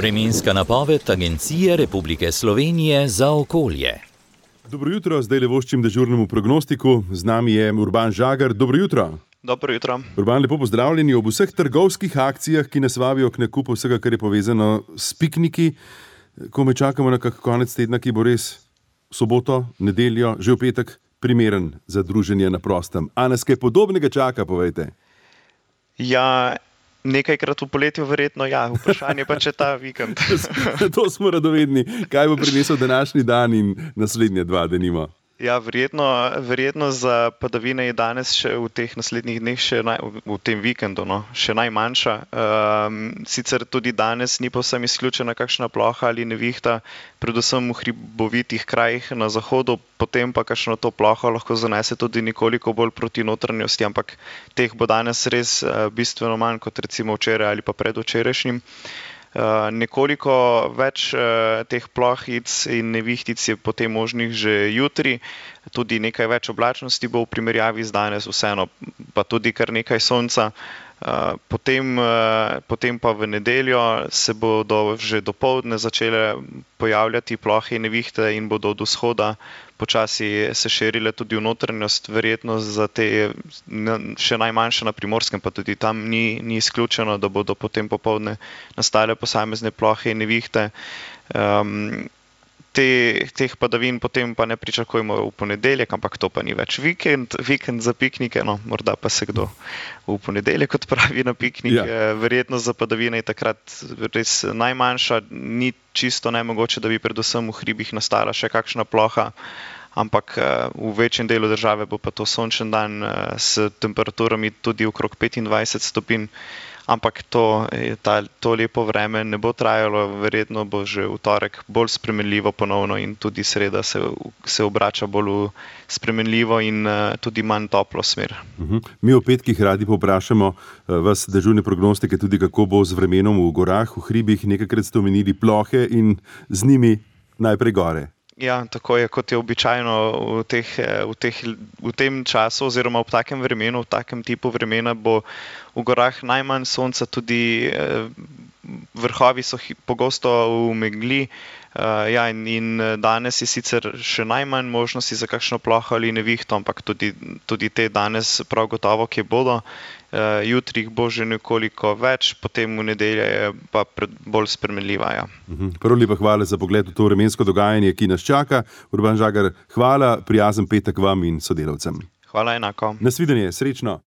Vremenska napoved Agencije Republike Slovenije za okolje. Dobro jutro, zdaj le voščim dežurnemu prognostiku. Z nami je Urban Žagar. Dobro jutro. Dobro jutro. Urban, lepo pozdravljeni ob vseh trgovskih akcijah, ki nas vabijo k nakupu vsega, kar je povezano s pikniki. Ko me čakamo na kak konec tedna, ki bo res soboto, nedeljo, že v petek primeren za druženje na prostem. A nas kaj podobnega čaka, povejte? Ja, nekajkrat v poletju verjetno ja. Vprašanje pa, če ta vikend. To smo radovedni. Kaj bo prinesel današnji dan in naslednje dva, denimo? Ja, verjetno za padavine je danes še v teh naslednjih dneh, v tem vikendu, še najmanjša. Sicer tudi danes ni povsem izključena kakšna ploha ali nevihta, predvsem v hribovitih krajih na zahodu, potem pa kakšno to ploho lahko zanese tudi nekoliko bolj proti notranjosti, ampak teh bo danes res bistveno manj kot recimo včeraj ali pa predvčerajšnjim. Nekoliko več teh plohic in nevihtic je potem možnih že jutri, tudi nekaj več oblačnosti bo v primerjavi z danes, vseeno pa tudi kar nekaj sonca. Potem pa v nedeljo se bodo že dopoldne začele pojavljati plohe in nevihte in bodo od vzhoda počasi se širile tudi v notranjost, verjetno za te še najmanjše na Primorskem, pa tudi tam ni izključeno, da bodo potem popoldne nastale posamezne plohe in nevihte. Teh padavin potem pa ne pričakujemo v ponedeljek, ampak to pa ni več vikend za piknike, morda pa se kdo v ponedeljek odpravi na piknik. Ja. Verjetno za padavine je takrat res najmanjša, ni čisto nemogoče, da bi predvsem v hribih nastala še kakšna ploha, ampak v večjem delu države bo pa to sončen dan s temperaturami tudi okrog 25 stopinj. Ampak to lepo vreme ne bo trajalo, verjetno bo že v torek bolj spremenljivo ponovno in tudi sreda se obrača bolj v spremenljivo in tudi manj toplo smer. Mi v petkih radi povprašamo vas dežurne prognostike tudi, kako bo z vremenom v gorah, v hribih. Nekajkrat ste omenili plohe in z njimi najprej gore. Ja, tako je, kot je običajno v tem času oziroma v takem vremenu, v takem tipu vremena bo v gorah najmanj sonca, tudi vrhovi so pogosto v megli. Ja, in danes je sicer še najmanj možnosti za kakšno ploho ali nevihto, ampak tudi te danes prav gotovo, kje bodo. Jutri jih bo že nekoliko več, potem v nedeljo je pa bolj spremenljiva. Ja. Prvo lepa hvala za pogled v to vremensko dogajanje, ki nas čaka. Urban Žagar, hvala, prijazen petek vam in sodelavcem. Hvala enako. Nasvidenje, srečno.